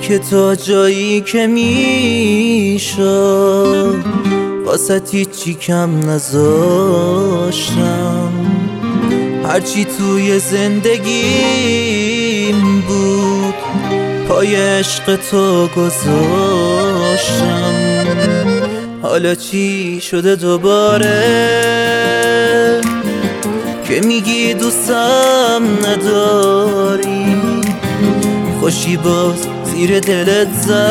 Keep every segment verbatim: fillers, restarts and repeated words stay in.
که تا جایی که میشد واسه هیچی کم نذاشتم. هرچی توی زندگیم بود پای عشق تو گذاشتم. حالا چی شده دوباره که میگی دوستم نداری؟ خوشی باز زیر دلت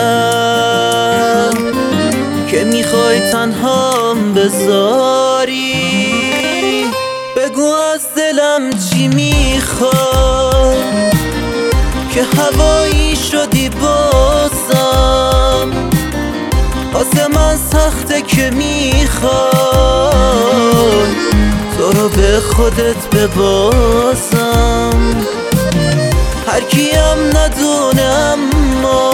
زد که میخوای تنهام بذاری. بگو از دلم چی میخوای که هوایی شدی بازم. واسه من سخته که میخوای تو رو به خودت ببازم. هر کیم ندونه اما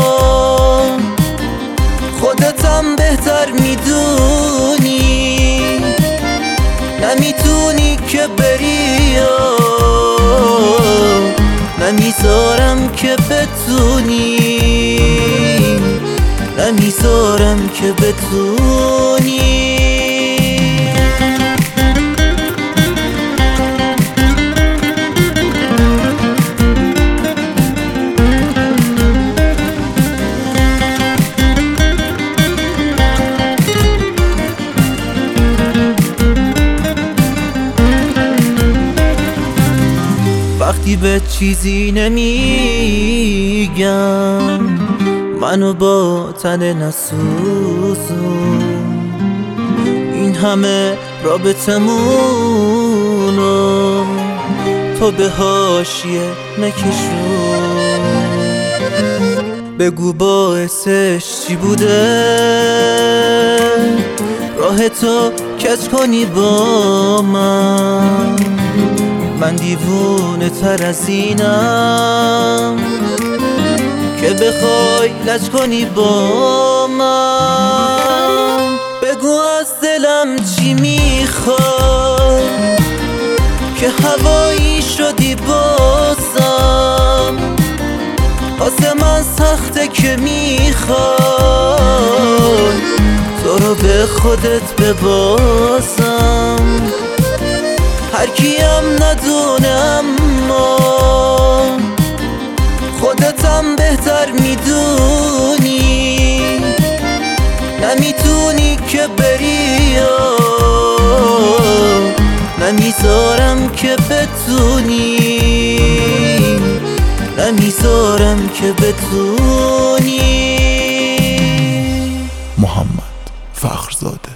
خودتم بهتر میدونی. نمیتونی که بری نمیذارم که بتونی، نمیذارم که بتونی. وقتی به چیزی نمیگم منو با تن نسوزون. این همه رابطمونو تو به حاشیه نکشون. بگو باعثش چی بوده راه تو کج کنی با من. من دیوونه تر از اینم که بخوای لج کنی با من. بگو از دلم چی میخوای که هوایی شدی بازم. واسه من سخته که میخوای تو رو به خودت ببازم. هر کیم ندونه اما خودتم بهتر میدونی. نمیتونی که بری نمیذارم که بتونی، نمیذارم که بتونی. محمد فخرزاده.